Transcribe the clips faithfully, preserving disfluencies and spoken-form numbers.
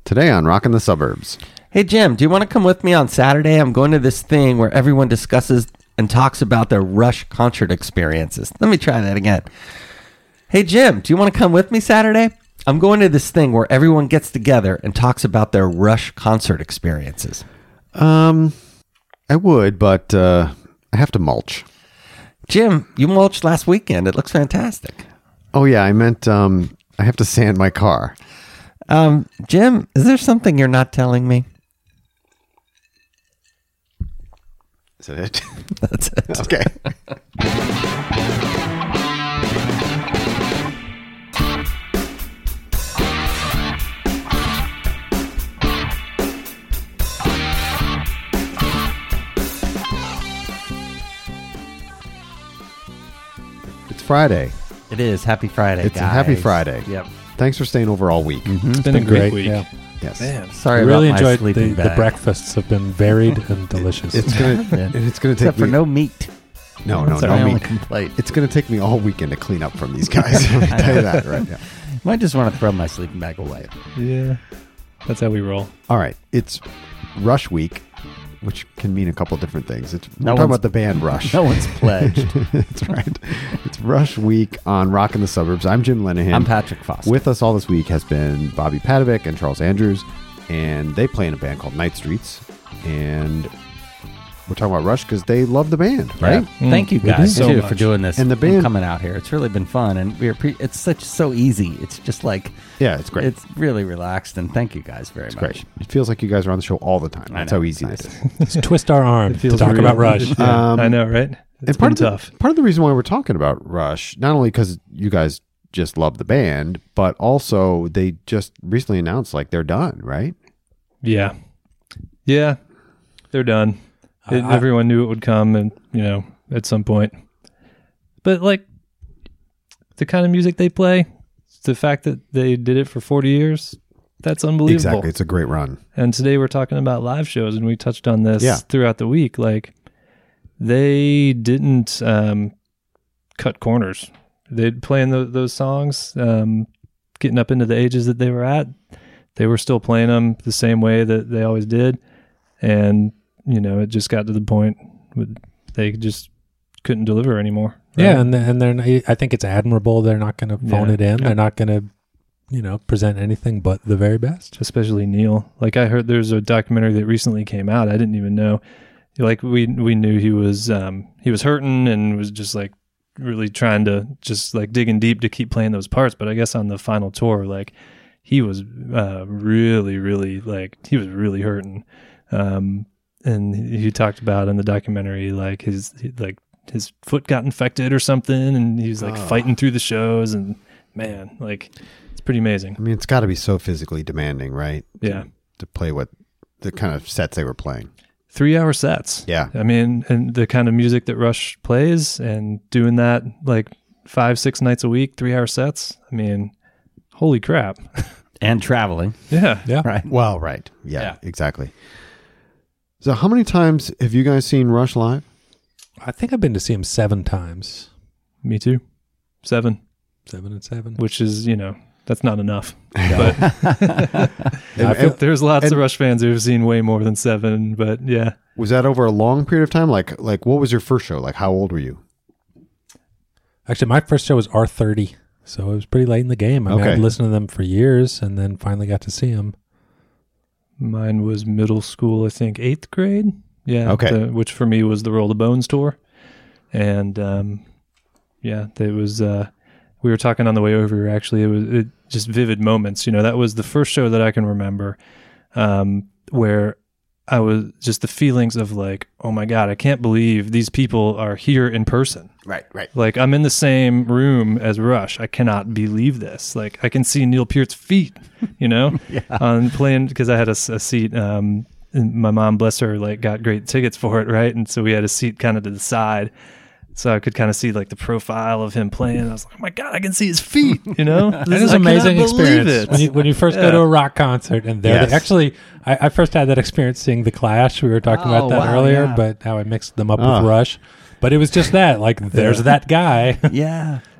Today on Rockin' the Suburbs. Hey, Jim, do you want to come with me on Saturday? I'm going to this thing where everyone discusses and talks about their Rush concert experiences. Let me try that again. Hey, Jim, do you want to come with me Saturday? I'm going to this thing where everyone gets together and talks about their Rush concert experiences. Um, I would, but uh, I have to mulch. Jim, you mulched last weekend. It looks fantastic. Oh, yeah, I meant um, I have to sand my car. Um, Jim, is there something you're not telling me? Is that it? That's it. Okay. It's Friday. It is. Happy Friday, It's guys. a happy Friday. Yep. Thanks for staying over all week. Mm-hmm. It's been, been a great, great week. Yeah. Yes. Man, sorry I about really my enjoyed sleeping the, the bag. breakfasts have been varied and delicious. It's gonna Yeah. and it's gonna take Except for me, no meat. no no That's no our only meat. complaint. It's gonna take me all weekend to clean up from these guys. Let me tell you that right now. Might just want to throw my sleeping bag away. Yeah, that's how we roll. All right, it's Rush Week, which can mean a couple different things. It's No we're talking one's- about the band Rush. No one's pledged. That's right. It's Rush Week on Rockin' the Suburbs. I'm Jim Lenahan. I'm Patrick Foster. With us all this week has been Bobby Padovic and Charles Andrews, and they play in a band called Night Streets. And we're talking about Rush because they love the band, right? Yeah. Mm, Thank you we guys do. So too much. for doing this And the band- coming out here. It's really been fun, and we're pre- it's such so easy. It's just like Yeah, it's great. it's really relaxed, and thank you guys very It's much. great. It feels like you guys are on the show all the time. I That's know. how easy Nice. it is. Let's twist our arm It to feels talk real. about Rush. Yeah, Um, I know, right? It's and part been of the, tough. part of the reason why we're talking about Rush, not only because you guys just love the band, but also they just recently announced like they're done, right? Yeah, yeah, they're done. It, Uh, I- everyone knew it would come, and you know, at some point. But like the kind of music they play, the fact that they did it for forty years, that's unbelievable. Exactly. It's a great run. And today we're talking about live shows, and we touched on this Yeah. throughout the week. Like they didn't um, cut corners. They'd playing tho- those songs, um, getting up into the ages that they were at. They were still playing them the same way that they always did, and you know, it just got to the point with they just couldn't deliver anymore. right? Yeah, and and they're not, I think it's admirable. They're not going to phone Yeah. it in. Yeah. They're not going to, you know, present anything but the very best. Especially Neil. Like I heard there's a documentary that recently came out. I didn't even know. Like we we knew he was um he was hurting and was just like really trying to just like digging deep to keep playing those parts. But I guess on the final tour, like he was uh really, really like he was really hurting. Um and he he talked about in the documentary like his like his foot got infected or something and he was like Oh. fighting through the shows and man, like it's pretty amazing. I mean, it's got to be so physically demanding, right? Yeah. To play what the kind of sets they were playing. Three hour sets. Yeah. I mean, and the kind of music that Rush plays and doing that like five, six nights a week, three hour sets. I mean, holy crap. And traveling, Yeah. Yeah. right? Well, right. Yeah, Yeah. exactly. So how many times have you guys seen Rush live? I think I've been to see him seven times. Me too. Seven, Seven and seven. which is, you know, that's not enough. No. But And- I feel- and there's lots and- of Rush fans who have seen way more than seven. But yeah. was that over a long period of time? Like, like what was your first show? Like, how old were you? Actually, my first show was R thirty, so it was pretty late in the game. I mean, Okay. I'd listened to them for years and then finally got to see them. Mine was middle school, I think, eighth grade. Yeah. Okay. the- which for me was the Roll the Bones tour. And um, yeah, there was, uh, we were talking on the way over here, actually, it was it, just vivid moments. You know, that was the first show that I can remember um, where I was just the feelings of like, oh my God, I can't believe these people are here in person. Right, right. Like I'm in the same room as Rush. I cannot believe this. Like I can see Neil Peart's feet, you know, Yeah. on playing because I had a, s- a seat. Um, and my mom, bless her, like got great tickets for it, right? And so we had a seat kind of to the side, so I could kind of see like the profile of him playing. I was like, oh my God, I can see his feet, you know. It This is I an cannot amazing believe experience it. when you when you first Yeah. go to a rock concert and they're Yes. actually. I, I first had that experience seeing the Clash. We were talking Oh, about that wow, earlier, yeah. but how I mixed them up Oh. with Rush. But it was just that, like, there's that guy. Yeah.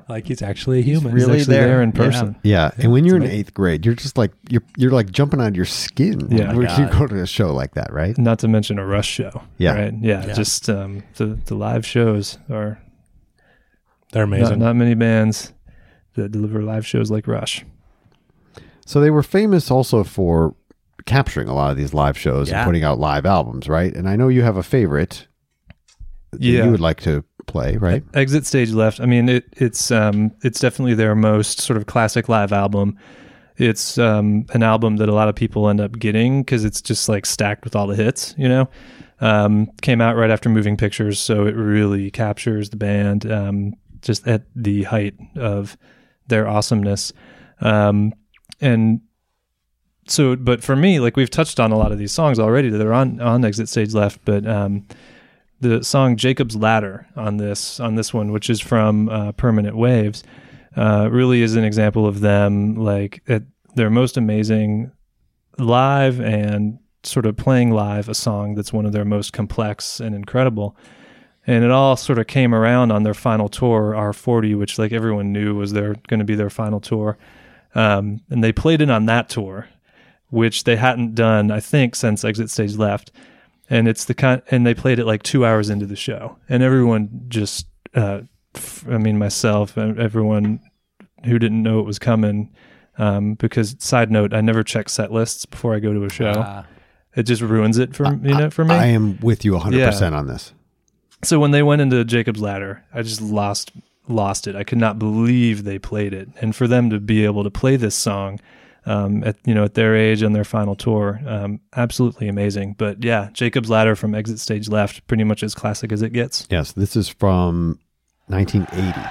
Like he's actually a human. really He's actually there. there in Yeah. person. Yeah, and when you're in amazing. eighth grade, you're just like you're you're like jumping out of your skin. Yeah. when Oh you my God. go to a show like that, right? Not to mention a Rush show. Yeah. Right. Yeah. Yeah. Just um, the the live shows are They're not, amazing. not many bands that deliver live shows like Rush. So they were famous also for capturing a lot of these live shows Yeah. and putting out live albums, right? And I know you have a favorite that Yeah. you would like to play, right? Exit Stage Left. I mean, it, it's um, it's definitely their most sort of classic live album. It's um, an album that a lot of people end up getting because it's just like stacked with all the hits. You know, um, came out right after Moving Pictures, so it really captures the band um, just at the height of their awesomeness. Um, and so, but for me, like we've touched on a lot of these songs already that are on on Exit Stage Left, but um, the song Jacob's Ladder on this on this one, which is from uh, Permanent Waves, uh, really is an example of them like at their most amazing live and sort of playing live a song that's one of their most complex and incredible. And it all sort of came around on their final tour, R forty, which like everyone knew was their going to be their final tour. Um, and they played it on that tour, which they hadn't done, I think, since Exit Stage Left. And it's the kind, and they played it like two hours into the show, and everyone just, uh, f- I mean, myself and everyone who didn't know it was coming, um, because side note, I never check set lists before I go to a show. Ah. It just ruins it for you know for me. I am with you one hundred percent on this. So when they went into Jacob's Ladder, I just lost lost it. I could not believe they played it, and for them to be able to play this song. Um, at you know at their age on their final tour, um, absolutely amazing. But yeah, Jacob's Ladder from Exit Stage Left, pretty much as classic as it gets. Yes, this is from nineteen eighty.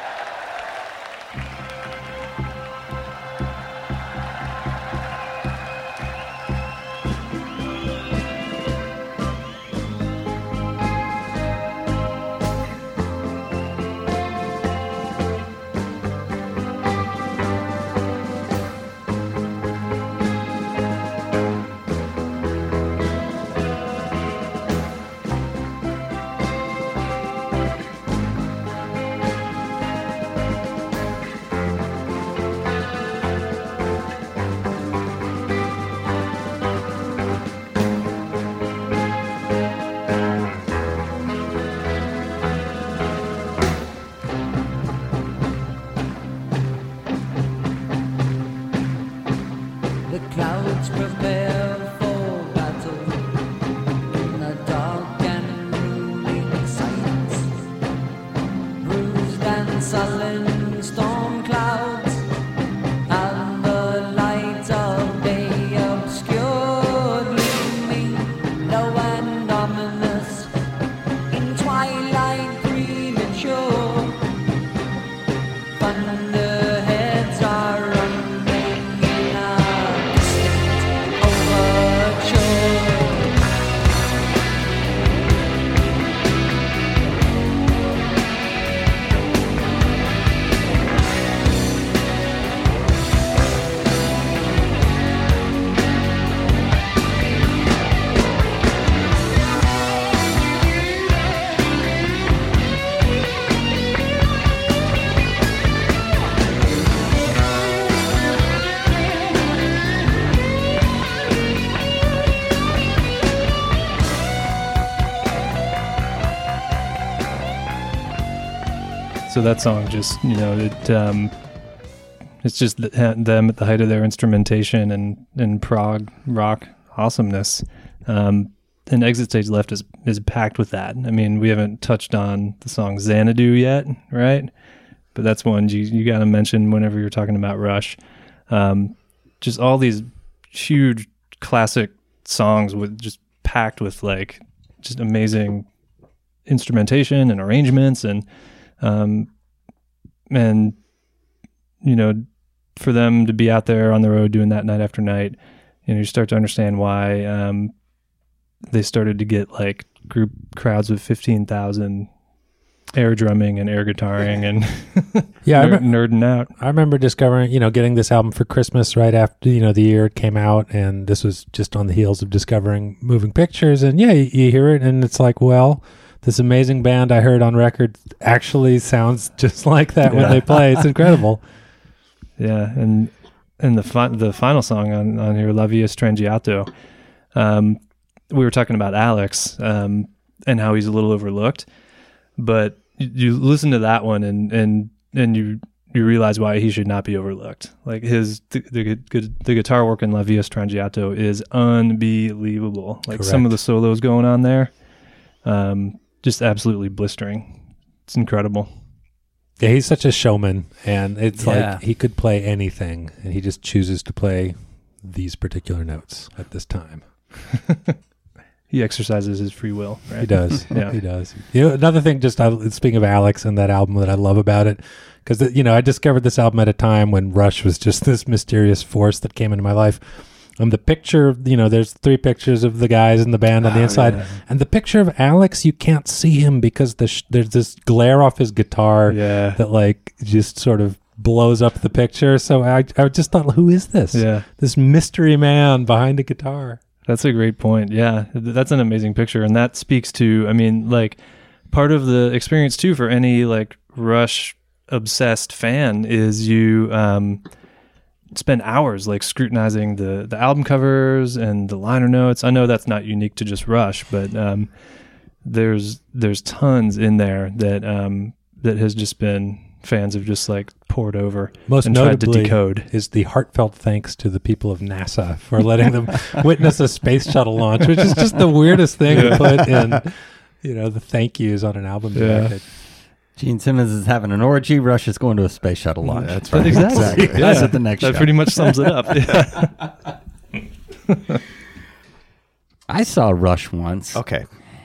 The clouds prepare for battle in the dark and looming sight. Bruised and sullen storm clouds and the light of day obscured, looming low and ominous in twilight premature. Thunderheads are rumbling in a distant overture. So that song just, you know, it um, it's just th- them at the height of their instrumentation and, and prog rock awesomeness. Um, and Exit Stage Left is, is packed with that. I mean, we haven't touched on the song Xanadu yet, right? But that's one you, you got to mention whenever you're talking about Rush. Um, just all these huge classic songs with just packed with like just amazing instrumentation and arrangements and um and you know for them to be out there on the road doing that night after night, you know, you start to understand why um they started to get like group crowds of fifteen thousand air drumming and air guitaring and Yeah, I ner- remember- nerding out. I remember discovering, you know, getting this album for Christmas right after, you know, the year it came out. And this was just on the heels of discovering Moving Pictures. And yeah, you, you hear it and it's like, well, this amazing band I heard on record actually sounds just like that when they play. It's incredible. Yeah, and and the fi- the final song on on here, La Via Strangiato. Um, we were talking about Alex um, and how he's a little overlooked, but you, you listen to that one and and and you you realize why he should not be overlooked. Like his the the, the guitar work in La Via Strangiato is unbelievable. Like Correct. some of the solos going on there, um, just absolutely blistering. It's incredible. Yeah, he's such a showman, and it's Yeah. like he could play anything, and he just chooses to play these particular notes at this time. He exercises his free will, right? He does. Yeah. He does. You know, another thing, just uh, speaking of Alex and that album that I love about it, because, you know, I discovered this album at a time when Rush was just this mysterious force that came into my life. And the picture, you know, there's three pictures of the guys in the band on the Oh, inside. yeah. And the picture of Alex, you can't see him because the sh- there's this glare off his guitar Yeah. that, like, just sort of blows up the picture. So I, I just thought, who is this? Yeah. This mystery man behind a guitar. That's a great point. Yeah, th- that's an amazing picture. And that speaks to, I mean, like, part of the experience, too, for any, like, Rush obsessed fan is you um, spend hours, like, scrutinizing the, the album covers and the liner notes. I know that's not unique to just Rush, but um, there's there's tons in there that um, that has just been fans have just, like, poured over Most and tried to notably decode. is the heartfelt thanks to the people of NASA for letting them witness a space shuttle launch, which is just the weirdest thing to put in, you know, the thank yous on an album Yeah. jacket. Gene Simmons is having an orgy. Rush is going to a space shuttle launch. That's right. Exactly. That's Yeah. at the next That show. pretty much sums it up. Yeah. I saw Rush once. Okay.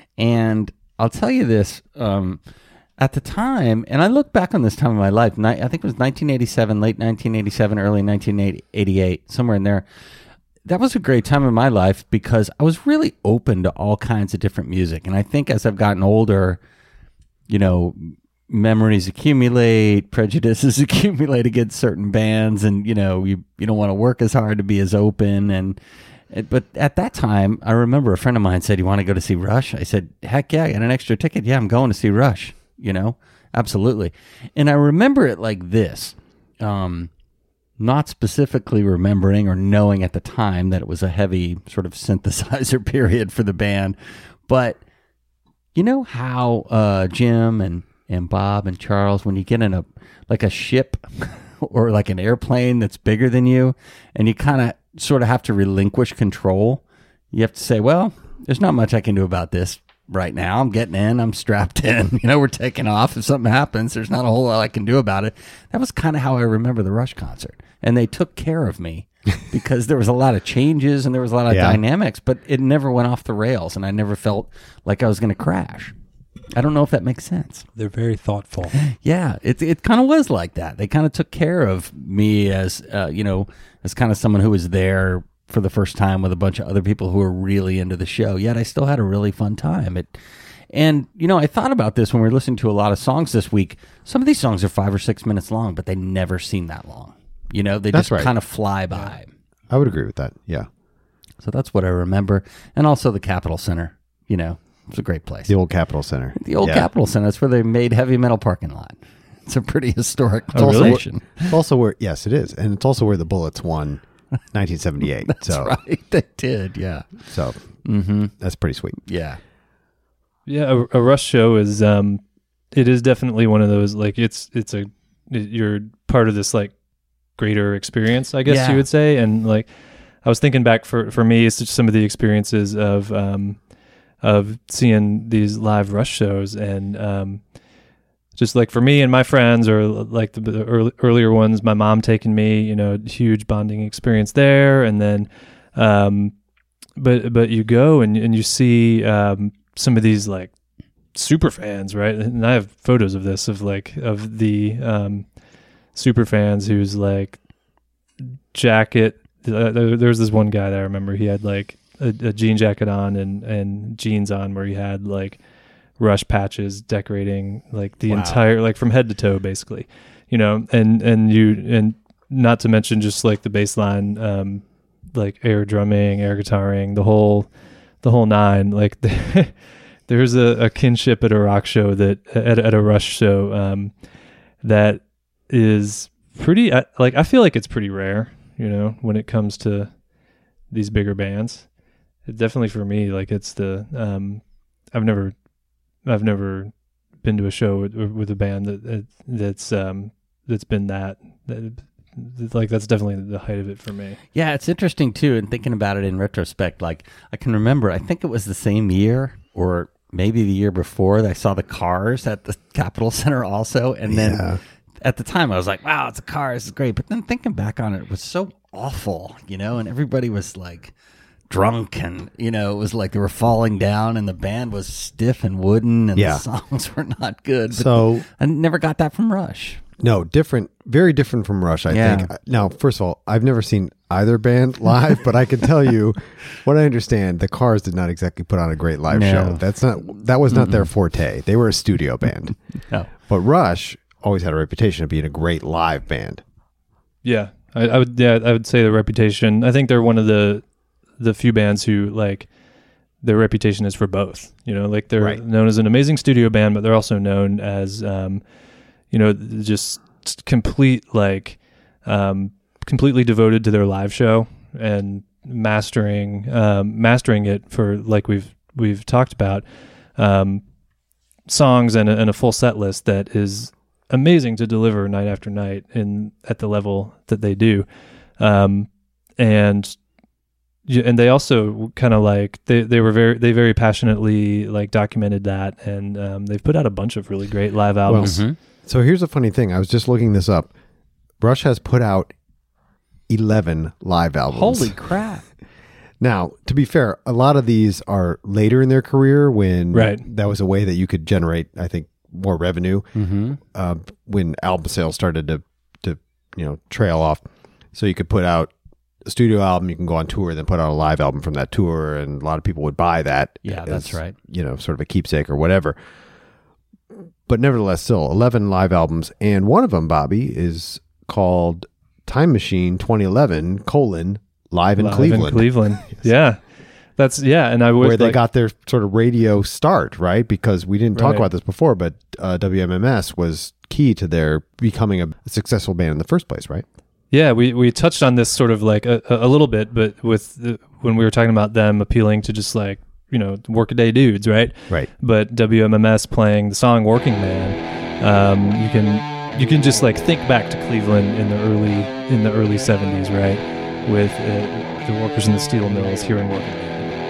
And I'll tell you this, um, at the time, and I look back on this time of my life, ni- I think it was nineteen eighty-seven, late nineteen eighty-seven, early nineteen eighty-eight, somewhere in there. That was a great time in my life because I was really open to all kinds of different music. And I think as I've gotten older, you know, memories accumulate, prejudices accumulate against certain bands, and, you know, you, you don't want to work as hard to be as open. And It, but at that time, I remember a friend of mine said, "You want to go to see Rush?" I said, "Heck yeah, I got an extra ticket. Yeah, I'm going to see Rush." You know, absolutely. And I remember it like this, um, not specifically remembering or knowing at the time that it was a heavy sort of synthesizer period for the band, but you know how uh, Jim and and Bob and Charles, when you get in a like a ship or like an airplane that's bigger than you, and you kind of sort of have to relinquish control. You have to say, well, there's not much I can do about this right now. I'm getting in, I'm strapped in, you know, we're taking off. If something happens, there's not a whole lot I can do about it. That was kind of how I remember the Rush concert. And they took care of me because there was a lot of changes and there was a lot of Yeah. dynamics, but it never went off the rails and I never felt like I was going to crash. I don't know if that makes sense. They're very thoughtful. Yeah, it it kind of was like that. They kind of took care of me as uh, you know, as kind of someone who was there for the first time with a bunch of other people who were really into the show. Yet I still had a really fun time. It, and you know, I thought about this when we were listening to a lot of songs this week. Some of these songs are five or six minutes long, but they never seem that long. You know, they That's just right. kind of fly by. I would agree with that. Yeah. So that's what I remember, and also the Capitol Center. You know, it's a great place. The old Capitol Center. The old Yeah. Capitol Center. That's where they made Heavy Metal Parking Lot. It's a pretty historic Oh, really? location. It's also where, yes, it is. And it's also where the Bullets won nineteen seventy-eight. That's so, right. They did, yeah. so Mm-hmm. that's pretty sweet. Yeah. Yeah, a, a Rush show is um, it is definitely one of those, like, it's it's a you're part of this like greater experience, I guess Yeah. you would say. And like, I was thinking back for for me, it's just some of the experiences of um of seeing these live Rush shows, and um, just like for me and my friends, or like the, the early, earlier ones, my mom taking me, you know, huge bonding experience there, and then um, but but you go and and you see um. some of these like super fans, right? And I have photos of this, of like of the um super fans who's like jacket. Uh, there, there was this one guy that I remember. He had like a, a jean jacket on and and jeans on, where he had like Rush patches decorating like the Wow. entire, like from head to toe, basically. You know, and and you and not to mention just like the bass line, um, like air drumming, air guitaring, the whole. The whole nine, like there's a, a kinship at a rock show that at, at a Rush show um, that is pretty uh, like I feel like it's pretty rare, you know, when it comes to these bigger bands. It definitely for me, like it's the um, I've never I've never been to a show with, with a band that that's um, that's been that, that like that's definitely the height of it for me. Yeah, it's interesting too, and thinking about it in retrospect, like I can remember, I think it was the same year or maybe the year before that I saw the Cars at the Capitol Center also, and then Yeah. at the time I was like, wow, it's a Cars, it's great. But then thinking back on it, it was so awful, you know, and everybody was like drunk, and you know, it was like they were falling down, and the band was stiff and wooden, and Yeah. the songs were not good. But So I never got that from Rush. no, different, very different from Rush. I Yeah. think. Now, first of all, I've never seen either band live, but I can tell you, what I understand, the Cars did not exactly put on a great live No. show. That's not that was not their forte. They were a studio band, No. but Rush always had a reputation of being a great live band. Yeah, I, I would. Yeah, I would say the reputation. I think they're one of the the few bands who like their reputation is for both. You know, like they're Right. known as an amazing studio band, but they're also known as, um, you know, just complete like um, completely devoted to their live show and mastering um, mastering it for like we've we've talked about um, songs and a, and a full set list that is amazing to deliver night after night in at the level that they do, um, and yeah, and they also kind of like they, they were very they very passionately like documented that, and um, they've put out a bunch of really great live albums. Mhm. So here's a funny thing. I was just looking this up. Rush has put out eleven live albums. Holy crap. Now, to be fair, a lot of these are later in their career when Right. that was a way that you could generate, I think, more revenue. Mm-hmm. Uh, when album sales started to, to, you know, trail off. So you could put out a studio album, you can go on tour, then put out a live album from that tour, and a lot of people would buy that. Yeah, as, that's right. You know, sort of a keepsake or whatever. But nevertheless, still eleven live albums, and one of them, Bobby, is called Time Machine twenty eleven colon Live in Live Cleveland, in Cleveland. Yeah, that's yeah, and I would where they like, got their sort of radio start, right? Because we didn't talk Right. about this before, but uh, W M M S was key to their becoming a successful band in the first place, right? Yeah, we, we touched on this sort of like a, a little bit, but with the, when we were talking about them appealing to just like, you know, workaday dudes, right? Right. But W M M S playing the song "Working Man," um, you can you can just like think back to Cleveland in the early in the early seventies, right? With uh, the workers in the steel mills hearing "Working Man."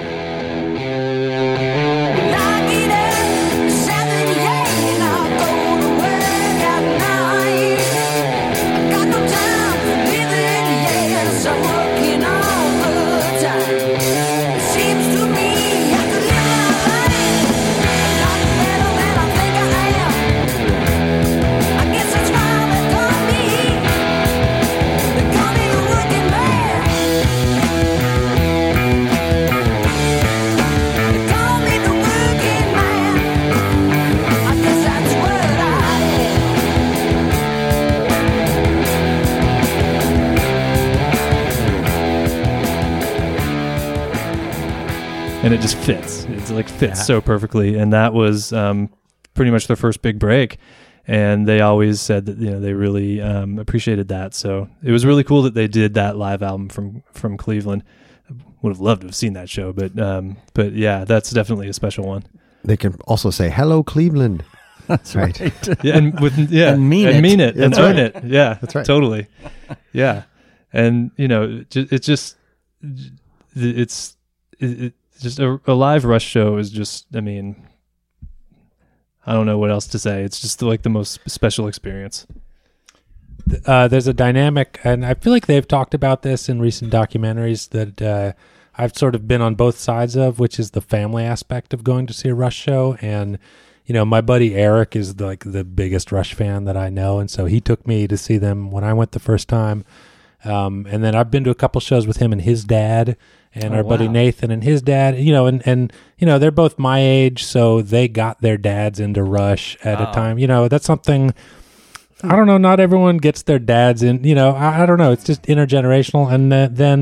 Knock it up, seventy-eight, and I'll go to work at night. I got no time for living, yes, I'm working all the time. It seems to me I could live my life a lot better than I think I am. I guess that's why they call me, they call me the working man. They call me the working man. I guess that's what I am. And it just fits. It's like fits so perfectly. And that was um, pretty much their first big break. And they always said that, you know, they really um, appreciated that. So it was really cool that they did that live album from from Cleveland. Would have loved to have seen that show, but um, but yeah, that's definitely a special one. They can also say "Hello, Cleveland." That's right. Yeah, and with yeah, And mean and it. mean it, and That's own right. it. Yeah, That's right. Totally. Yeah, and you know, it ju- it's just it's it, it's just a, a live Rush show is just. I mean, I don't know what else to say. It's just like the most special experience. Uh, there's a dynamic, and I feel like they've talked about this in recent documentaries that uh, I've sort of been on both sides of, which is the family aspect of going to see a Rush show. And, you know, my buddy Eric is like the biggest Rush fan that I know, and so he took me to see them when I went the first time. Um, and then I've been to a couple shows with him and his dad, and Oh, our buddy wow. Nathan and his dad. You know, and and you know they're both my age, so they got their dads into Rush at Oh. a time. You know, that's something. I don't know. Not everyone gets their dads in. You know, I, I don't know. It's just intergenerational. And uh, then,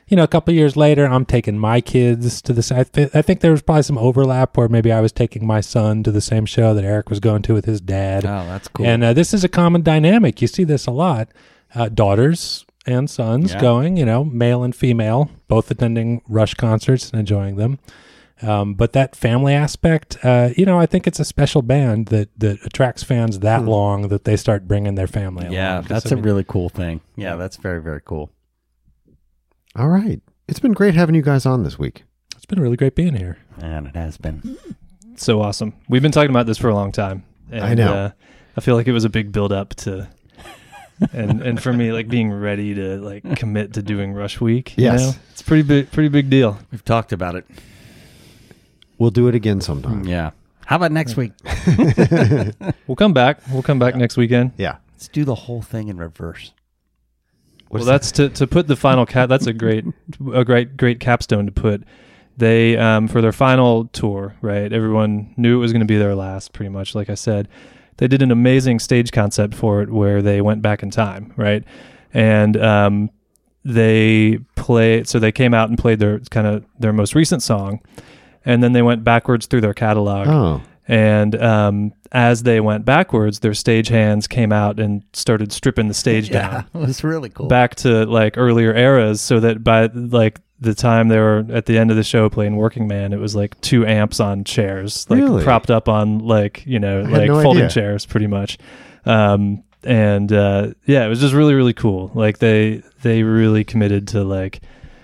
you know, a couple of years later, I'm taking my kids to the same. I, th- I think there was probably some overlap where maybe I was taking my son to the same show that Eric was going to with his dad. Oh, that's cool. And uh, this is a common dynamic. You see this a lot. Uh, daughters and sons Yeah. going, you know, male and female, both attending Rush concerts and enjoying them. Um, but that family aspect, uh, you know, I think it's a special band that, that attracts fans that Hmm. long that they start bringing their family yeah, along. 'Cause, that's I a mean, really cool thing. Yeah, that's very, very cool. All right. It's been great having you guys on this week. It's been really great being here. And it has been. So awesome. We've been talking about this for a long time. And, I know. Uh, I feel like it was a big build up to, and and for me, like being ready to like commit to doing Rush Week. You Yes. know? It's pretty big, pretty big deal. We've talked about it. We'll do it again sometime. Yeah. How about next week? We'll come back. We'll come back next weekend. Yeah. Let's do the whole thing in reverse. Well, that's to, to put the final cap. That's a great, a great, great capstone to put. They um, for their final tour, right? Everyone knew it was going to be their last, pretty much. Like I said, they did an amazing stage concept for it, where they went back in time, right? And um, they play. So they came out and played their kind of their most recent song, and then they went backwards through their catalog. Oh. And um, as they went backwards, their stage hands came out and started stripping the stage Yeah, down it was really cool. back to like earlier eras, so that by like the time they were at the end of the show playing Working Man, it was like two amps on chairs, like Really? propped up on like, you know, I had like no folding idea. chairs pretty much. Um, and uh, yeah, it was just really, really cool. Like they they really committed to like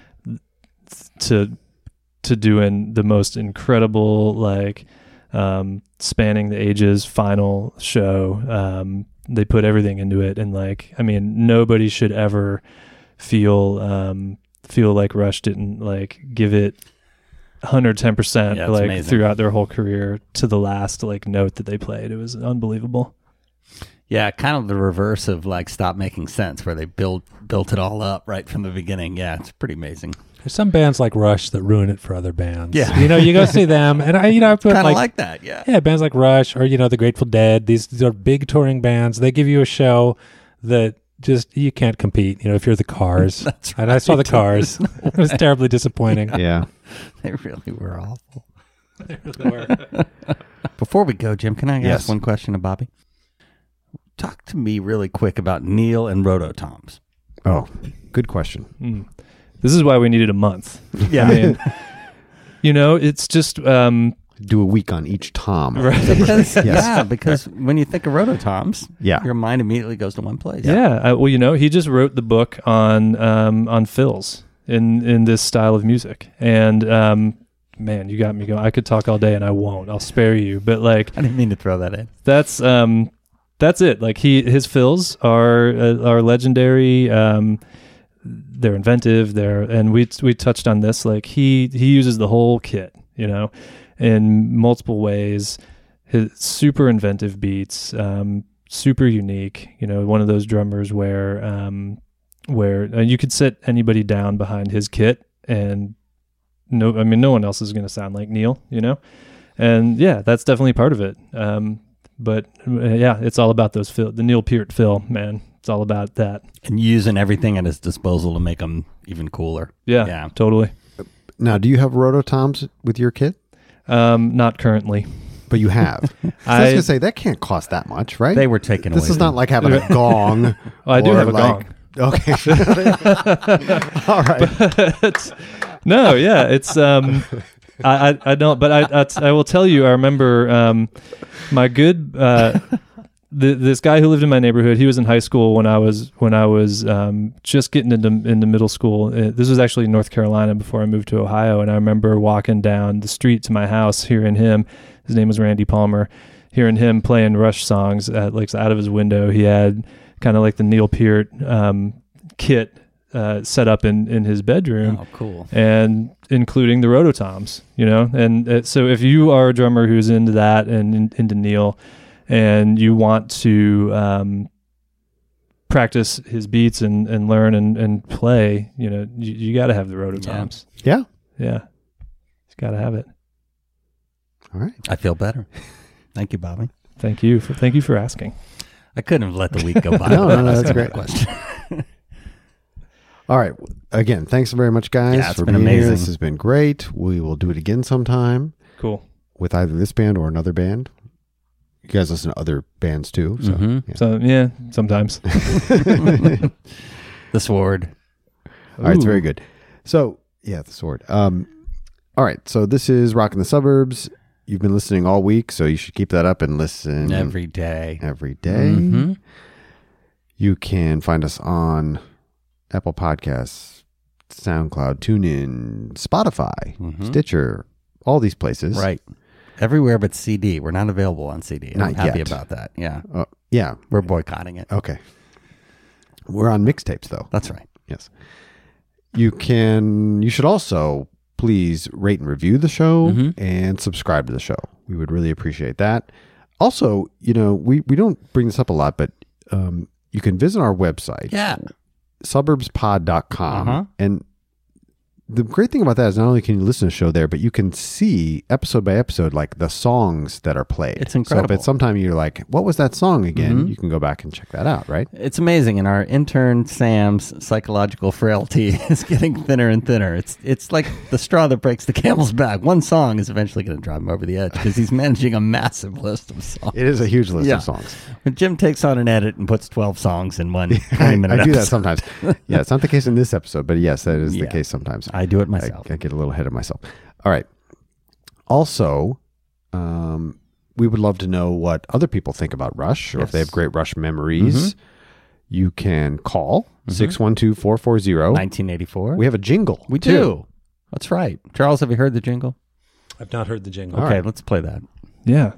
to to doing the most incredible, like um, spanning the ages final show. Um, they put everything into it, and like, I mean, nobody should ever feel um, feel like Rush didn't like give it one hundred ten percent Yeah, it's like amazing. throughout their whole career to the last like note that they played. It was unbelievable. Yeah, kind of the reverse of like Stop Making Sense, where they built built it all up right from the beginning. Yeah, it's pretty amazing. There's some bands like Rush that ruin it for other bands. Yeah. You know, you go see them, and I, you know, I put Kind of like, like, that, yeah. yeah, bands like Rush or, you know, the Grateful Dead. These, these are big touring bands. They give you a show that just, you can't compete, you know, if you're the Cars. That's And I saw the right. Cars. It was terribly disappointing. Yeah. They really were awful. Before we go, Jim, can I Yes. ask one question of Bobby? Talk to me really quick about Neil and Rototoms. Oh, good question. Mm. This is why we needed a month. Yeah. I mean, you know, it's just um, Do a week on each Tom. Right. Because, Yes. Yeah, because when you think of Rototoms, Yeah. your mind immediately goes to one place. yeah. I, well, you know, he just wrote the book on um, on fills in in this style of music, and um, man, you got me going. I could talk all day, and I won't. I'll spare you. But like, I didn't mean to throw that in. that's um, that's it. Like he his fills are uh, are legendary. Um, they're inventive. They're and we we touched on this. Like he he uses the whole kit, you know, in multiple ways. His super inventive beats, um, super unique. You know, one of those drummers where um, where uh, you could sit anybody down behind his kit, and no, I mean, no one else is going to sound like Neil. You know, and yeah, that's definitely part of it. Um, but uh, yeah, it's all about those fill, the Neil Peart fill, man. It's all about that. And using everything at his disposal to make them even cooler. Yeah, Yeah. totally. Now, do you have Rototoms with your kit? Um, not currently. But you have. So I was I- going to say, that can't cost that much, right? They were taken away. This is from not like having a gong. Oh, I do or have a like- Okay. All right. But, no, yeah, it's um, I, I I don't, but I, I I will tell you, I remember um, my good uh, the, this guy who lived in my neighborhood. He was in high school when I was when I was um, just getting into into middle school. Uh, This was actually in North Carolina before I moved to Ohio, and I remember walking down the street to my house, hearing him. His name was Randy Palmer. Hearing him playing Rush songs at, like out of his window. He had kind of like the Neil Peart um, kit uh, set up in, in his bedroom, Oh, cool. and including the Rototoms, you know. And uh, so if you are a drummer who's into that and in, into Neil, and you want to um, practice his beats and, and learn and, and play, you know, you, you got to have the Rototoms. Yeah. Yeah, you got to have it. All right. I feel better. Thank you, Bobby. Thank you for thank you for asking. I couldn't have let the week go by. No, no, without no, that's asking great. that question. All right. Again, thanks very much, guys, Yeah, it's for been being here. amazing. This has been great. We will do it again sometime Cool. with either this band or another band. You guys listen to other bands too. So, Mhm. yeah. So yeah, sometimes. The Sword. All right, it's Ooh. very good. So, yeah, the sword. Um, all right, so this is Rockin' the Suburbs. You've been listening all week, so you should keep that up and listen Every day. every day. Mhm. You can find us on Apple Podcasts, SoundCloud, TuneIn, Spotify, Mhm. Stitcher, all these places. Right. Everywhere but C D. We're not available on C D. I'm Not happy yet. about that. Yeah. Uh, yeah. We're boycotting it. Okay. We're on mixtapes, though. That's right. Yes. You can, you should also please rate and review the show Mhm. and subscribe to the show. We would really appreciate that. Also, you know, we, we don't bring this up a lot, but um, you can visit our website, Yeah. suburbs pod dot com. Uh-huh. And the great thing about that is not only can you listen to the show there, but you can see episode by episode, like the songs that are played. It's So incredible. if at some time you're like, what was that song again? Mhm. You can go back and check that out, right? It's amazing, and our intern Sam's psychological frailty is getting thinner and thinner. It's it's like the straw that breaks the camel's back. One song is eventually going to drive him over the edge because he's managing a massive list of songs. It is a huge list Yeah. of songs. When Jim takes on an edit and puts twelve songs in one I, twenty minute I do that episode. sometimes. Yeah, it's not the case in this episode, but yes, that is Yeah. the case sometimes. I do it myself. I, I get a little ahead of myself. All right. Also, um, we would love to know what other people think about Rush, or if they have Yes. great Rush memories. You can call Mhm. six one two, four four zero. nineteen eighty-four. We have a jingle. We too. do. That's right. Charles, have you heard the jingle? I've not heard the jingle. All okay, right. let's play that. Yeah.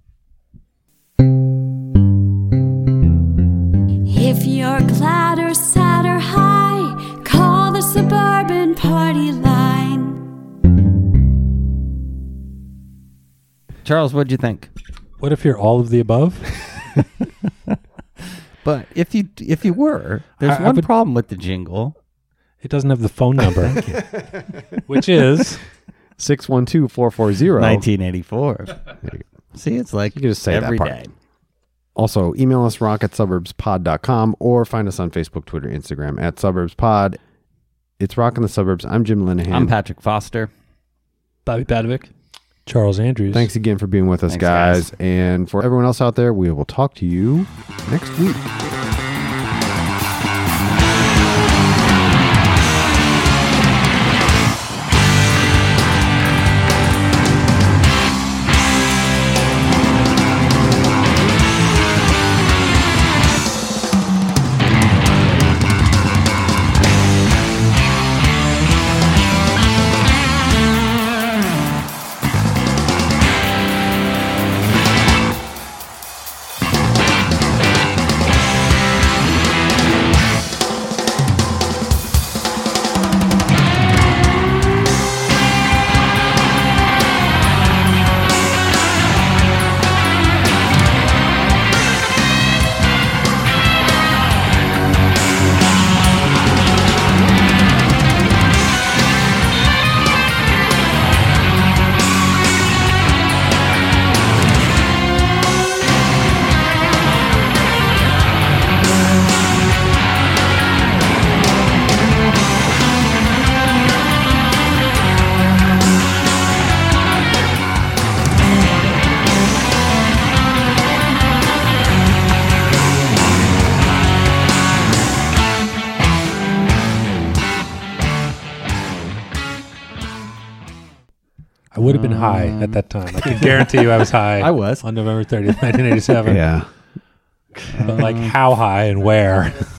If you're glad or sad or high, call the Suburban Party line. Charles, what'd you think? What if you're all of the above? But if you if you were, there's I- I one would- problem with the jingle. It doesn't have the phone number, which is six one two, four four zero. nineteen eighty-four. See, it's like You can just say that every part. day. Also, email us rock at suburbs pod dot com or find us on Facebook, Twitter, Instagram at suburbspod. It's Rock in the Suburbs. I'm Jim Linehan. I'm Patrick Foster. Bobby Padovic. Charles Andrews. Thanks again for being with us, Thanks, guys. guys. And for everyone else out there, we will talk to you next week. I would have been high at that time. I can guarantee you I was high. I was. on November thirtieth, nineteen eighty-seven. Yeah. But like how high and where?